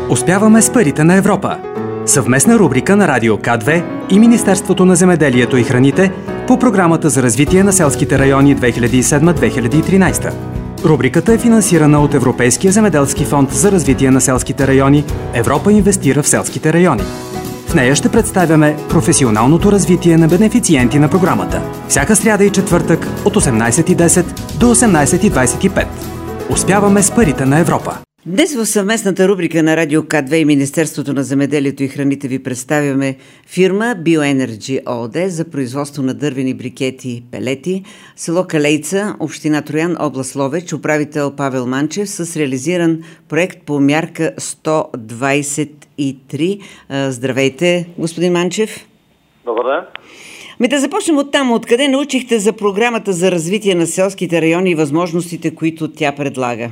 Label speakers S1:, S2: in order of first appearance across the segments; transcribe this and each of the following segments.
S1: Успяваме с парите на Европа. Съвместна рубрика на Радио К2 и Министерството на земеделието и храните по Програмата за развитие на селските райони 2007-2013. Рубриката е финансирана от Европейския земеделски фонд за развитие на селските райони «Европа инвестира в селските райони». В нея ще представяме професионалното развитие на бенефициенти на програмата. Всяка сряда и четвъртък от 18:10 до 18:25. Успяваме с парите на Европа.
S2: Днес в съвместната рубрика на Радио К2 и Министерството на земеделието и храните ви представяме фирма Bioenergy ООД за производство на дървени брикети и пелети, село Калейца, община Троян, област Ловеч, управител Павел Манчев с реализиран проект по мярка 123. Здравейте, господин Манчев.
S3: Добър ден.
S2: Да започнем от там. Откъде научихте за програмата за развитие на селските райони и възможностите, които тя предлага?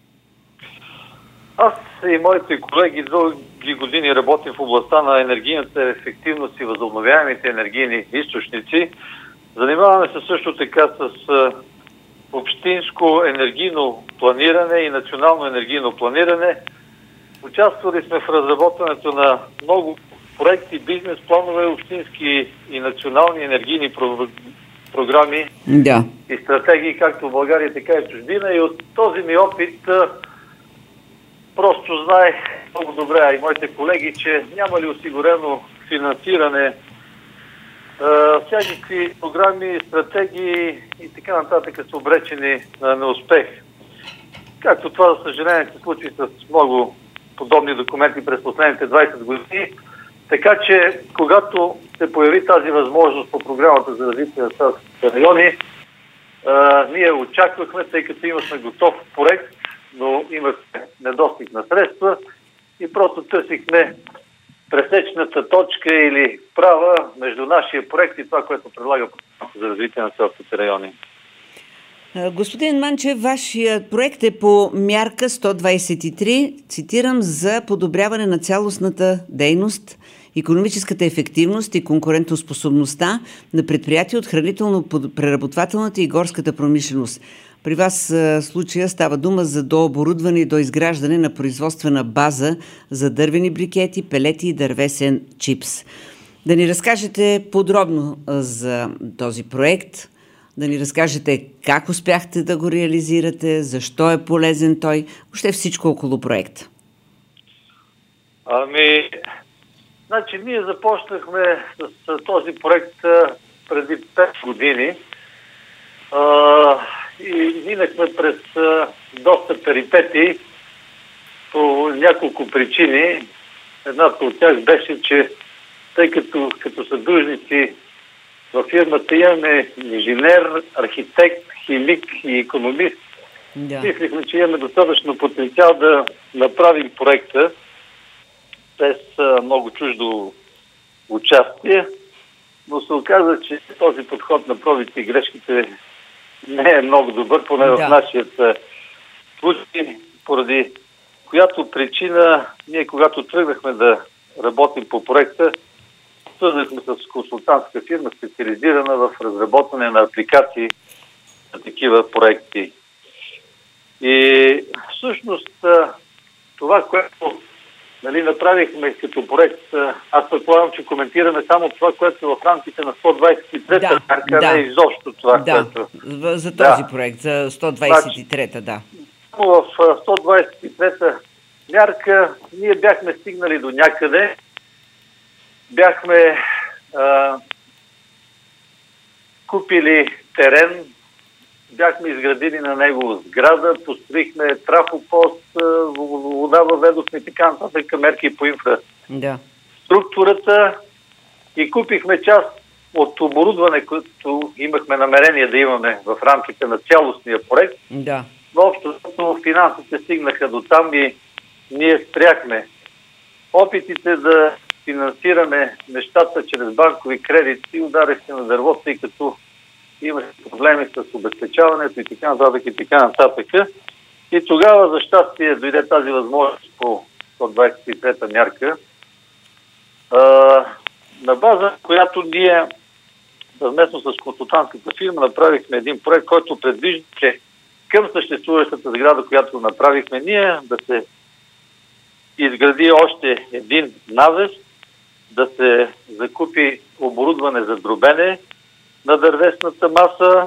S3: Аз и моите колеги дълги години работим в областта на енергийната ефективност и възобновяемите енергийни източници. Занимаваме се също така с общинско енергийно планиране и национално енергийно планиране. Участвали сме в разработването на много проекти, бизнес планове, общински и национални енергийни програми и стратегии, както в България, така и в чужбина. И от този ми опит просто знае много добре, а и моите колеги, че няма ли осигурено финансиране, всякакви програми, стратегии и така нататък са обречени на неуспех. Както това, за съжаление, се случи с много подобни документи през последните 20 години. Така че, когато се появи тази възможност по програмата за развитие на селските райони, ние очаквахме, тъй като имахме готов проект, но имахме недостиг на средства и просто търсихме пресечната точка или права между нашия проект и това, което предлага програмата за развитие на селските райони.
S2: Господин Манчев, вашият проект е по мярка 123, цитирам, за подобряване на цялостната дейност, икономическата ефективност и конкурентоспособността на предприятия от хранително-преработвателната и горската промишленост. При вас в случая става дума за дооборудване и доизграждане на производствена база за дървени брикети, пелети и дървесен чипс. Да ни разкажете подробно за този проект, да ни разкажете как успяхте да го реализирате, защо е полезен той, въобще всичко около проекта.
S3: Значи ние започнахме с този проект преди 5 години и минахме през доста перипетии по няколко причини. Едната от тях беше, че тъй като съдружници във фирмата имаме инженер, архитект, химик и икономист, мислихме, че имаме достатъчно потенциал да направим проекта без много чуждо участие, но се оказа, че този подход на пробите и грешките не е много добър, поне в нашия случай, поради която причина ние, когато тръгнахме да работим по проекта, свързахме с консултантска фирма, специализирана в разработване на апликации на такива проекти. И всъщност това, което направихме като проект, аз предполагам, че коментираме само това, което е в рамките на 123-та мярка, не изобщо това, което...
S2: за този проект, за 123-та,
S3: В 123-та мярка ние бяхме стигнали до някъде, бяхме купили терен, бяхме изградили на него сграда, построихме трафопост, вода въведохме и така нататък, мерки по инфраструктурата и купихме част от оборудване, което имахме намерение да имаме в рамките на цялостния проект. Но общото финансите стигнаха до там и ние спряхме. Опитите да финансираме нещата чрез банкови кредити ударихте на дърво, тъй като имаше проблеми с обезпечаването и така нататък и така нататък. И тогава, за щастие, дойде тази възможност по 123-та мярка, на база, която ние съвместно с консултантската фирма направихме един проект, който предвижда, че към съществуващата сграда, която направихме ние, да се изгради още един навес, да се закупи оборудване за дробене на дървесната маса.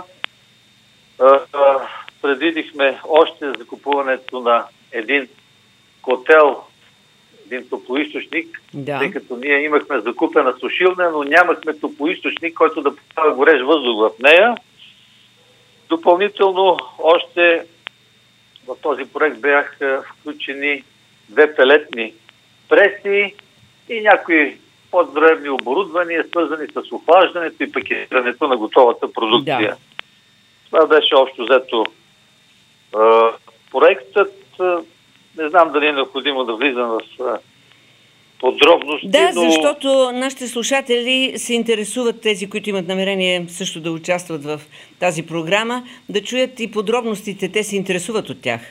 S3: Предвидихме още закупуването на един котел, един топлоизточник, тъй като ние имахме закупена сушилня, но нямахме топлоизточник, който да поставя горещ въздух в нея. Допълнително още в този проект бяха включени 2 пелетни преси и някои по-дребни оборудвания, свързани с охлаждането и пакетирането на готовата продукция. Да. Това беше общо взето проектът. Не знам дали е необходимо да влизам в подробности.
S2: Да, защото нашите слушатели се интересуват, тези, които имат намерение също да участват в тази програма, да чуят и подробностите. Те се интересуват от тях.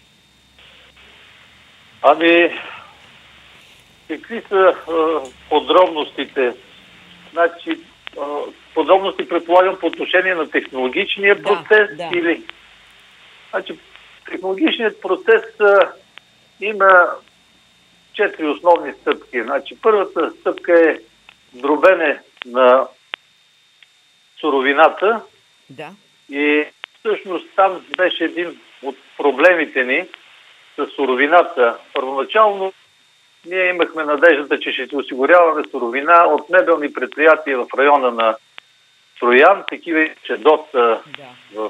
S3: Какви са подробностите? Значи, подробности предполагам по отношение на технологичния процес или... Значи, технологичният процес има 4 основни стъпки. Значи, първата стъпка е дробене на суровината.
S2: Да.
S3: И всъщност там беше един от проблемите ни с суровината. Първоначално ние имахме надеждата, че ще осигуряваме суровина от мебелни предприятия в района на Троян. Такива имаше доста в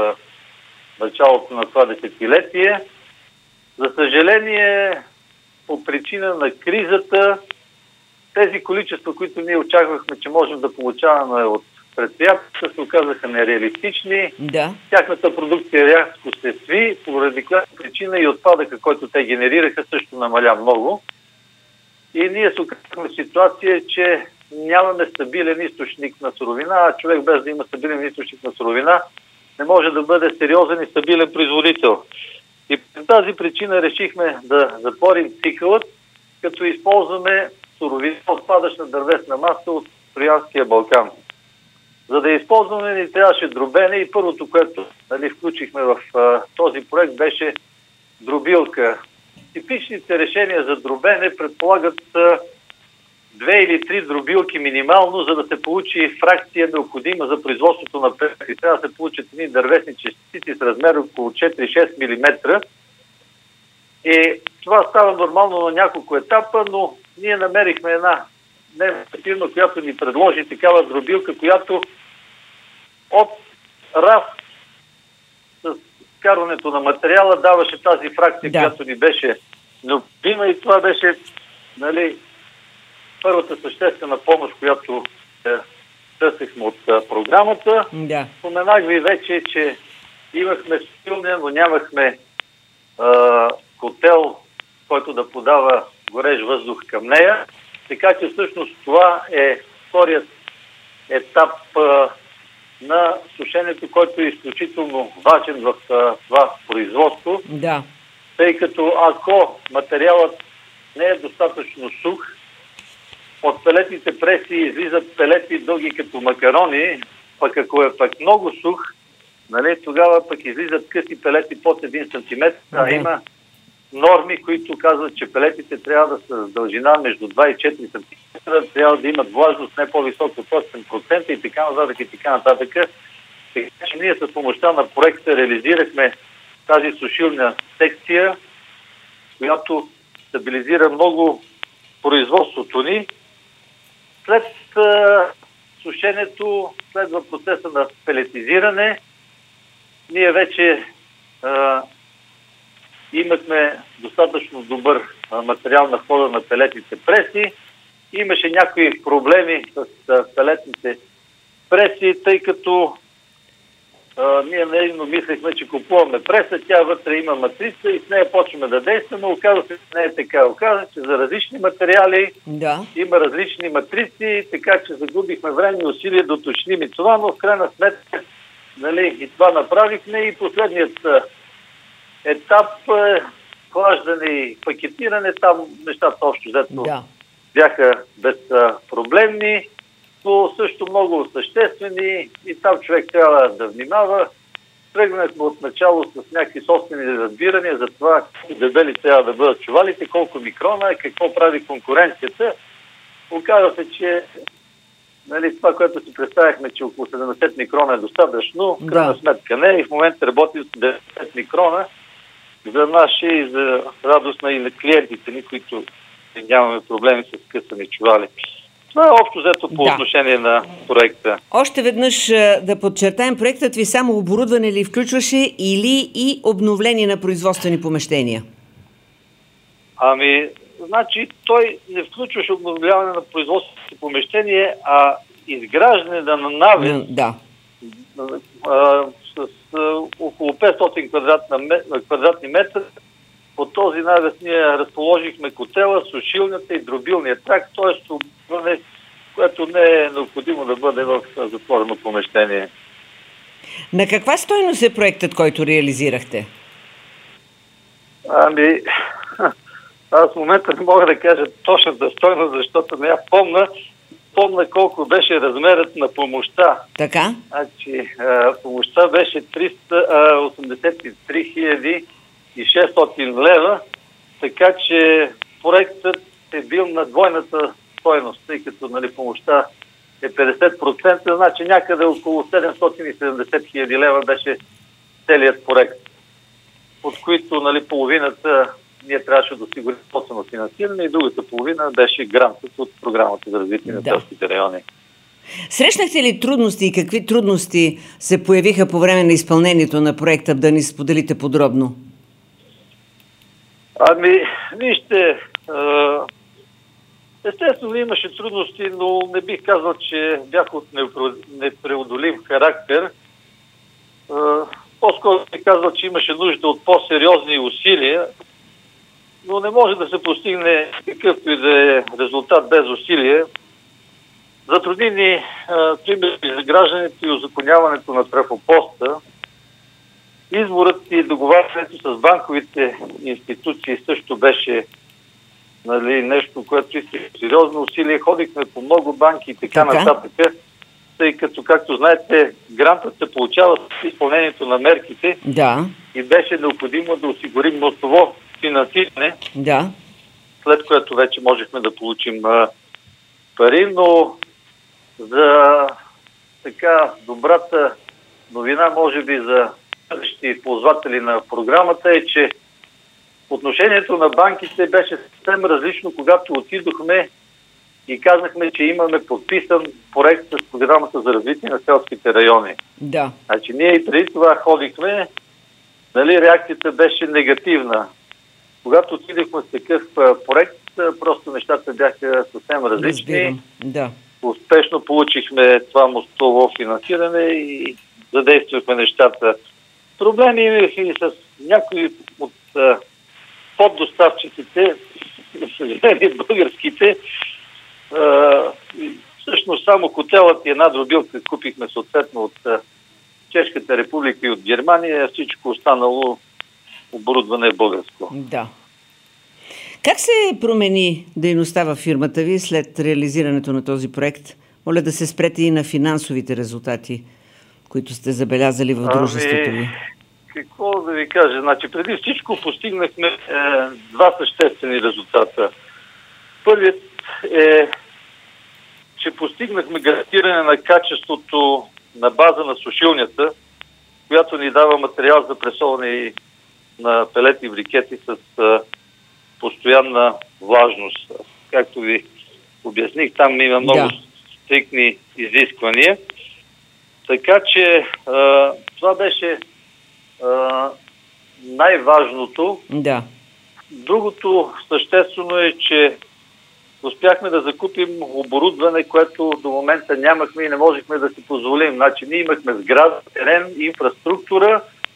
S3: началото на това десетилетие. За съжаление, по причина на кризата, тези количества, които ние очаквахме, че можем да получаваме от предприятията, се оказаха нереалистични.
S2: Да.
S3: Тяхната продукция рязко се сви, поради която причина и отпадъка, който те генерираха, също намаля много. И ние се оказахме в ситуация, че нямаме стабилен източник на суровина, а човек без да има стабилен източник на суровина не може да бъде сериозен и стабилен производител. И по тази причина решихме да затворим цикълът, като използваме суровина, отпадъчна дървесна маса от Троянския Балкан. За да използваме, ни трябваше дробене и първото, което включихме в този проект, беше дробилка. Типичните решения за дробене предполагат 2 или 3 дробилки минимално, за да се получи фракция необходима за производството на преси. Трябва да се получат едни дървесни частици с размер около 4-6 мм. И това става нормално на няколко етапа, но ние намерихме една фирма, която ни предложи такава дробилка, която от раз с карването на материала даваше тази фракция, която ни беше необходима, и това беше първата съществена помощ, която търсихме от програмата.
S2: Да.
S3: Споменах ви вече, че имахме силния, но нямахме котел, който да подава горещ въздух към нея. Така че всъщност това е вторият етап на сушенето, който е изключително важен в това производство.
S2: Да.
S3: Тъй като ако материалът не е достатъчно сух, от пелетните преси излизат пелети дълги като макарони, пък ако е пък много сух, тогава пък излизат къси пелети под 1 см. Има норми, които казват, че пелетите трябва да са с дължина между 2 и 4 см, трябва да имат влажност не по-висока от 8% и така нататък и така нататък. Така че ние с помощта на проекта реализирахме тази сушилна секция, която стабилизира много производството ни. След сушенето следва процеса на пелетизиране. Ние вече имахме достатъчно добър материал на входа на пелетните преси. Имаше някои проблеми с пелетните преси, тъй като ние наивно мислехме, че купуваме преса, тя вътре има матрица и с нея почваме да действаме. Оказва се, че не е така. Оказва се, че за различни материали има различни матрици, така че загубихме време и усилия да уточним и това, но в крайна сметка и това направихме. И последният етап хлаждане и пакетиране, там нещата общо взето бяха безпроблемни, но също много съществени и там човек трябва да внимава. тръгнахме от начало с някакви собствени разбирания за това колко дебели трябва да бъдат чувалите, колко микрона, какво прави конкуренцията. Оказва се, че това, което си представяхме, че около 70 микрона е достатъчно, крайна сметка не. И в момента работим с 90 микрона за наши и за радост на клиентите ни, които нямаме проблеми с късани чували. Това е общо взето по отношение на проекта.
S2: Още веднъж да подчертаем, проектът ви само оборудване ли включваше или и обновление на производствени помещения?
S3: Значи той не включваше обновляване на производствените помещения, а изграждане на навес с около 500 квадратни метра. По този навес ние разположихме котела, сушилната и дробилния тракт, т.е. оборудване, което не е необходимо да бъде в затворено помещение.
S2: На каква стойност е проектът, който реализирахте?
S3: Аз в момента не мога да кажа точната стойност, защото не я помня. Помня колко беше размерът на помощта.
S2: Така?
S3: Значи, помощта беше 383 600 лева, така че проектът е бил на двойната стойност, тъй като помощта е 50%, значи някъде около 770 хиляди лева беше целият проект, от които половината ние трябваше да осигурим собствено финансиране и другата половина беше грантът от програмата за развитие на селските райони.
S2: Срещнахте ли трудности и какви трудности се появиха по време на изпълнението на проекта, да ни споделите подробно?
S3: Вижте, естествено имаше трудности, но не бих казал, че бях от непреодолим характер. По-скоро бих казал, че имаше нужда от по-сериозни усилия, но не може да се постигне какъвто и да е резултат без усилие. Затрудни ни пример за гражданите и узаконяването на трафопоста. Изборът и договарянето с банковите институции също беше нещо, което иска сериозно усилие. Ходихме по много банки и така нататък, тъй като, както знаете, грантът се получава с изпълнението на мерките и беше необходимо да осигурим мостово финансиране, след което вече можехме да получим пари, но за добрата новина, може би за бъдещи ползватели на програмата е, че отношението на банките беше съвсем различно, когато отидохме и казахме, че имаме подписан проект с програмата за развитие на селските райони. Значи ние и преди това ходихме, реакцията беше негативна. Когато отидохме с такъв проект, просто нещата бяха съвсем различни. Успешно получихме това мостово финансиране и задействахме нещата. Проблеми имах и с някои от поддоставчиците, българските. Всъщност само котелът и една дробилка купихме съответно от Чешката република и от Германия, всичко останало оборудване е българско.
S2: Как се промени дейността във фирмата ви след реализирането на този проект? Моля да се спрете и на финансовите резултати, които сте забелязали в дружеството ви.
S3: Какво да ви кажа? Значи, преди всичко постигнахме два съществени резултата. Първият е, че постигнахме гарантиране на качеството на база на сушилнята, която ни дава материал за пресоване на пелети и брикети с постоянна влажност. Както ви обясних, там има много стриктни изисквания. Така че това беше най-важното. Другото съществено е, че успяхме да закупим оборудване, което до момента нямахме и не можехме да си позволим. Значи ние имахме сграда, терен, инфраструктура,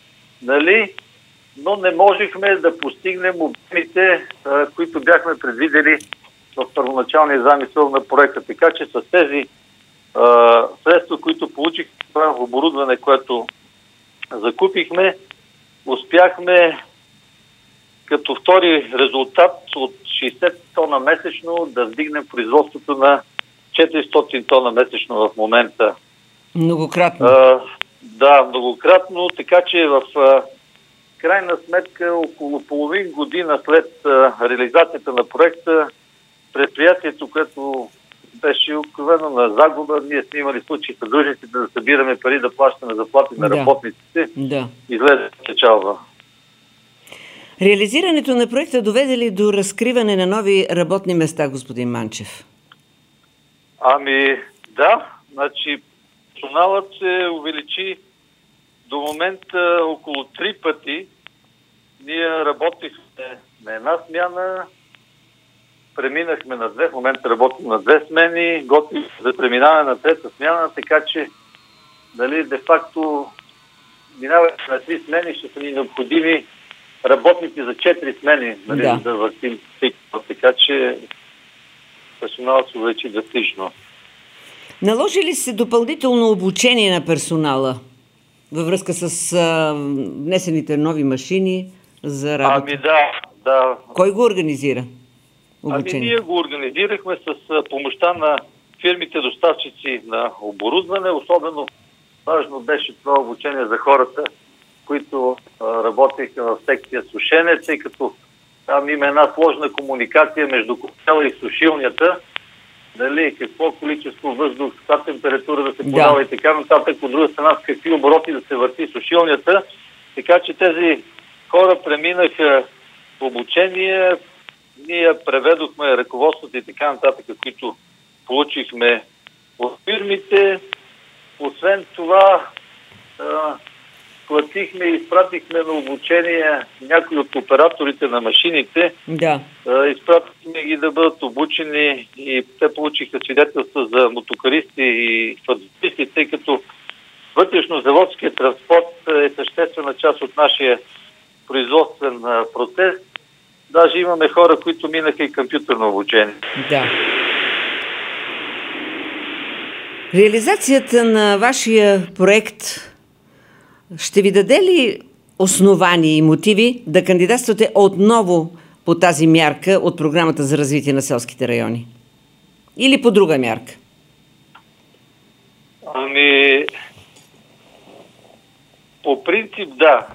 S3: но не можехме да постигнем обемите, които бяхме предвидели в първоначалния замисъл на проекта. Така че с тези средства, които получихме, оборудване, което закупихме, успяхме като втори резултат от 60 тона месечно да вдигнем производството на 400 тона месечно в момента.
S2: Многократно.
S3: Да, многократно, така че в крайна сметка около половин година след реализацията на проекта, предприятието, което беше откровено на загуба, ние сме имали случаи с длъжниците да събираме пари, да плащаме заплати на работниците, излезе печалба.
S2: Реализирането на проекта доведе ли до разкриване на нови работни места, господин Манчев?
S3: Ами да, значи персоналът се увеличи до момента около 3 пъти. Ние работихме на една смяна, преминахме на 2, в момента работим на 2 смени, готвим за преминаване на 3-та смяна, така че де-факто минаваме на 3 смени, ще са ни необходими работници за 4 смени, да въртим цикъл, така че персоналът се увеличи драстично.
S2: Наложи ли се допълнително обучение на персонала във връзка с внесените нови машини за работа?
S3: Ами да.
S2: Кой го организира?
S3: Ами ние го организирахме с помощта на фирмите доставчици на оборудване. Особено важно беше това обучение за хората, които работеха в секция сушене, тъй като там има една сложна комуникация между котела и сушилнята. Какво количество въздух, каква температура да се подава и така нататък, от друга страна с какви обороти да се върти сушилнята. Така че тези хора преминаха обучение, ние преведохме ръководството и така нататък, които получихме от фирмите. Освен това, платихме и изпратихме на обучение някои от операторите на машините. Изпратихме ги да бъдат обучени и те получиха свидетелства за мотокаристи и фазисти, тъй като вътрешно-заводският транспорт е съществена част от нашия производствен процес. Даже имаме хора, които минаха и компютърно обучение.
S2: Да. Реализацията на вашия проект ще ви даде ли основания и мотиви да кандидатствате отново по тази мярка от Програмата за развитие на селските райони? Или по друга мярка?
S3: Ами, по принцип да.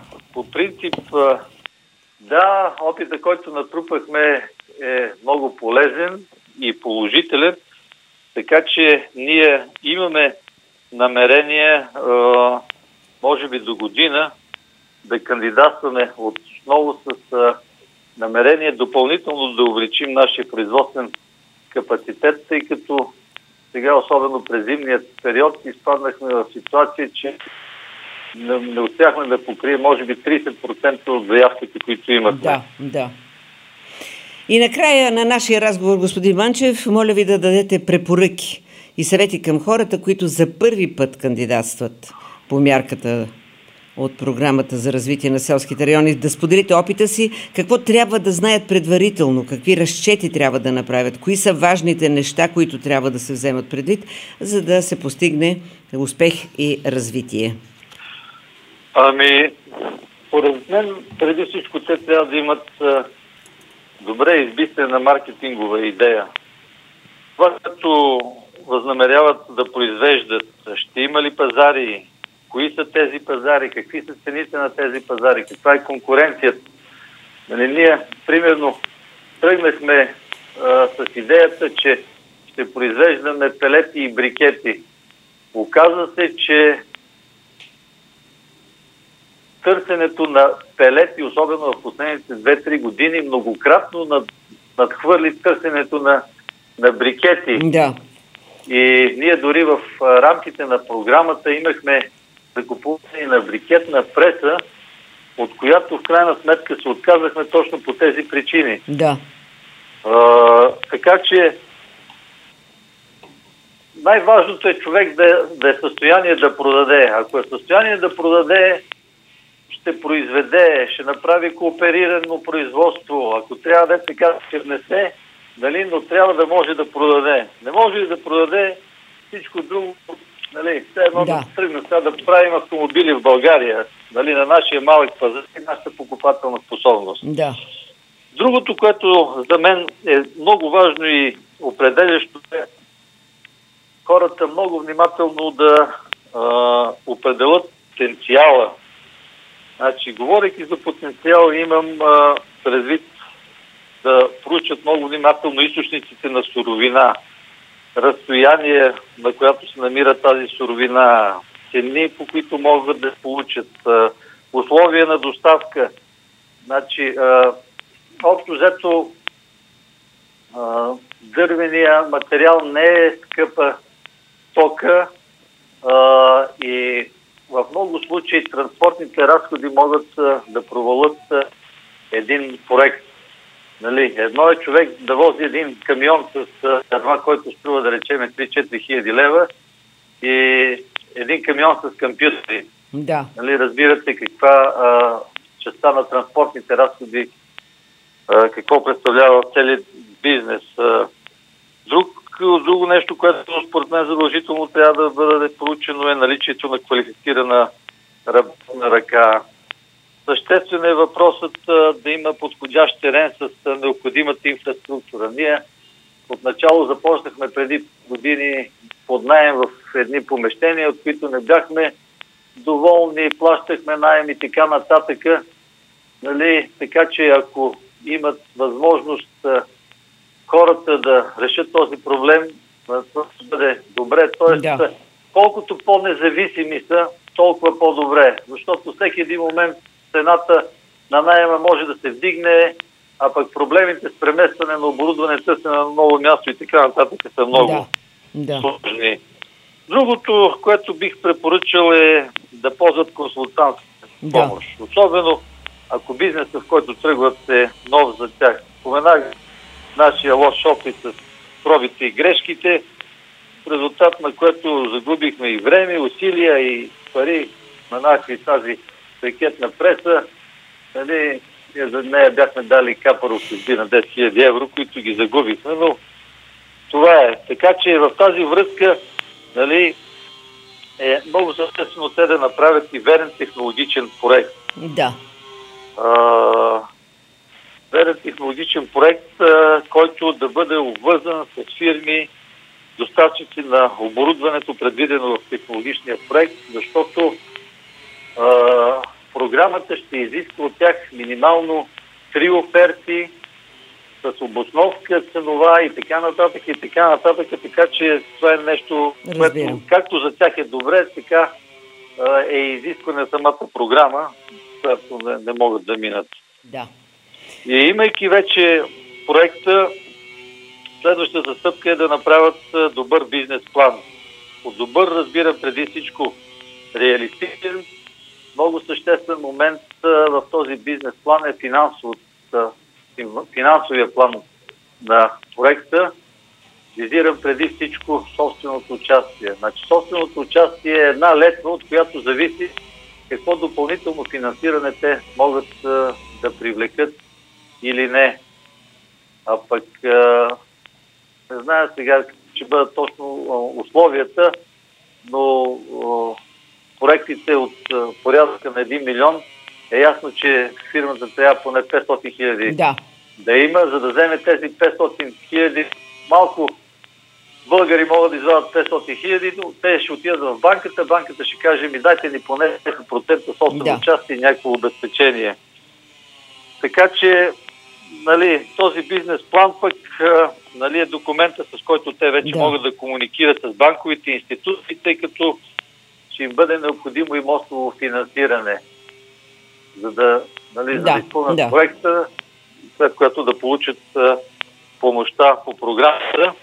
S3: Да, опита, който натрупахме е много полезен и положителен, така че ние имаме намерение може би до година да кандидатстваме отново с намерение допълнително да увеличим нашия производствен капацитет, тъй като сега, особено през зимният период, изпаднахме в ситуация, че не успяхме да покрием може би 30% от заявките, които имахме.
S2: Да. И накрая на нашия разговор, господин Манчев, моля ви да дадете препоръки и съвети към хората, които за първи път кандидатстват по мярката от Програмата за развитие на селските райони, да споделите опита си, какво трябва да знаят предварително, какви разчети трябва да направят, кои са важните неща, които трябва да се вземат предвид, за да се постигне успех и развитие.
S3: Ами, поред мен, преди всичко те трябва да имат добре избистрена маркетингова идея. Това, като възнамеряват да произвеждат, ще има ли пазари, кои са тези пазари, какви са цените на тези пазари, каква е конкуренцията. Ние, примерно, тръгнахме с идеята, че ще произвеждаме пелети и брикети. Оказва се, че търсенето на пелети, особено в последните 2-3 години, многократно надхвърли търсенето на брикети.
S2: Да.
S3: И ние дори в рамките на програмата имахме закупуване на брикетна преса, от която в крайна сметка се отказахме точно по тези причини.
S2: Да.
S3: Така че най-важното е човек да е в състояние да продаде. Ако е в състояние да продаде, ще произведе, ще направи кооперирано производство. Ако трябва да така ще внесе, но трябва да може да продаде. Не може ли да продаде всичко друго, все едно да тръгне сега да правим автомобили в България, на нашия малък пазар и нашата покупателна способност.
S2: Да.
S3: Другото, което за мен е много важно и определящо, е хората много внимателно да определят потенциала. Значи, говорейки за потенциал, имам предвид да проучат много внимателно източниците на суровина, разстояние, на която се намира тази суровина, цени, по които могат да получат, условия на доставка. Значи, общо взето, дървения материал не е скъпа стока и в много случаи транспортните разходи могат да провалят един проект. Нали, едно е човек да вози един камион с дърва, който струва, да речем, 3-4 хиляди лева, и един камион с компютри.
S2: Да.
S3: Нали, разбирате каква частта на транспортните разходи, какво представлява целият бизнес. Друго нещо, което според мен задължително трябва да бъде проучено, е наличието на квалифицирана работна ръка. Съществен е въпросът да има подходящ терен с необходимата инфраструктура. Ние отначало започнахме преди години под наем в едни помещения, от които не бяхме доволни, плащахме наем и така нататък. Нали? Така че ако имат възможност хората да решат този проблем, това ще бъде добре. Тоест, колкото по-независими са, толкова по-добре. Защото всеки един момент цената на наема може да се вдигне, а пък проблемите с преместване на оборудване, търсене на ново място и така нататък са много сложни. Другото, което бих препоръчал, е да ползват консултантска помощ. Особено ако бизнесът, в който тръгват, е нов за тях. Споменах нашия лош опит с пробите и грешките, в резултат на което загубихме и време, усилия и пари, споменах и тази рекетна преса. Нали, за нея бяхме дали капаров съдби на 10 000 евро, които ги загубихме, но това е. Така че в тази връзка, нали, е много съществено те да направят и верен технологичен проект.
S2: Да.
S3: Верен технологичен проект, който да бъде обвързан с фирми, доставчици на оборудването, предвидено в технологичния проект, защото програмата ще изисква от тях минимално 3 оферти с обосновка ценова и така нататък, така че това е нещо, което както за тях е добре, така е изискване на самата програма, която не могат да минат.
S2: Да.
S3: И имайки вече проекта, следващата стъпка е да направят добър бизнес план. От добър разбира преди всичко реалистичен. Много съществен момент в този бизнес план е финансовия план на проекта. Визирам преди всичко собственото участие. Значи собственото участие е една летва, от която зависи какво допълнително финансиране те могат да привлекат или не. А пък не зная сега ще бъдат точно условията, но проектите от порядъка на 1 милион е ясно, че фирмата трябва поне 500 хиляди да има, за да вземе тези 500 хиляди. Малко българи могат да извадат 500 хиляди, но те ще отидат в банката, банката ще каже: ми дайте ни поне 10% собствено участие и някакво обезпечение. Така че, нали, този бизнес план пък, нали, е документа, с който те вече могат да комуникират с банковите институции, тъй като ще им бъде необходимо и мостово финансиране, за да, нали, за да изпълнят проекта, след което да получат помощта по програмата.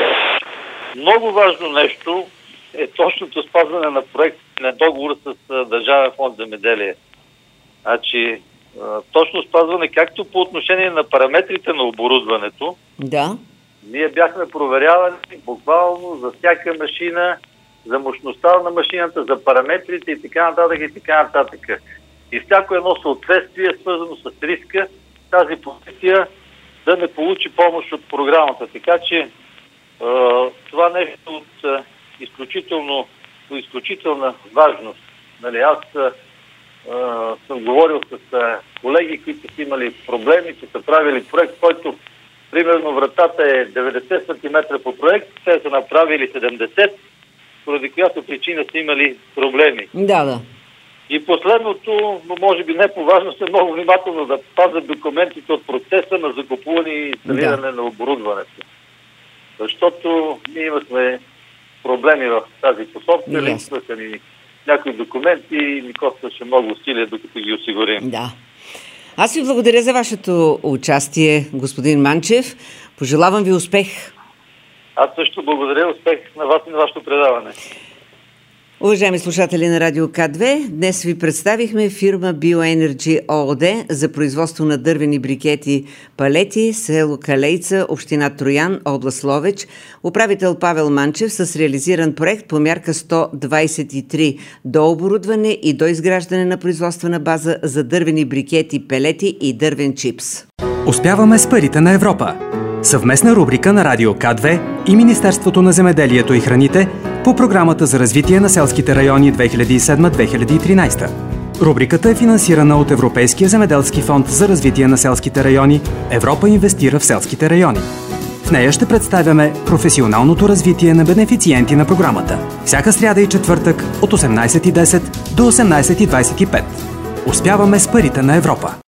S3: Много важно нещо е точното спазване на проект на договора с Държавен фонд земеделие. Значи, точно спазване както по отношение на параметрите на оборудването. Да. Ние бяхме проверявани буквално за всяка машина, за мощността на машината, за параметрите и така нататък и така нататък. И всяко едно съответствие, свързано с риска, тази позиция да не получи помощ от програмата. Така че това нещо от изключителна важност. Нали, аз съм говорил с колеги, които са имали проблеми, че са правили проект, който примерно вратата е 90 см по проект, те са направили 70, поради която причина са имали проблеми.
S2: Да.
S3: И последното, но може би не по-важно, е много внимателно да пазят документите от процеса на закупуване и инсталиране на оборудването. Защото ние имахме проблеми в тази посока, липсваха ни някои документи и ни костваше много усилия, докато ги осигурим.
S2: Да. Аз ви благодаря за вашето участие, господин Манчев. Пожелавам ви успех.
S3: Аз също благодаря. Успех на вас и на вашето предаване.
S2: Уважаеми слушатели на Радио К2, днес ви представихме фирма Bioenergy ООД за производство на дървени брикети палети, село Калейца, община Троян, област Ловеч. Управител Павел Манчев с реализиран проект по мярка 123 до оборудване и до изграждане на производствена база за дървени брикети, пелети и дървен чипс.
S1: Успяваме с парите на Европа. Съвместна рубрика на Радио К2 и Министерството на земеделието и храните по програмата за развитие на селските райони 2007-2013. Рубриката е финансирана от Европейския земеделски фонд за развитие на селските райони «Европа инвестира в селските райони». В нея ще представяме професионалното развитие на бенефициенти на програмата. Всяка сряда и четвъртък от 18:10 до 18:25. Успяваме с парите на Европа.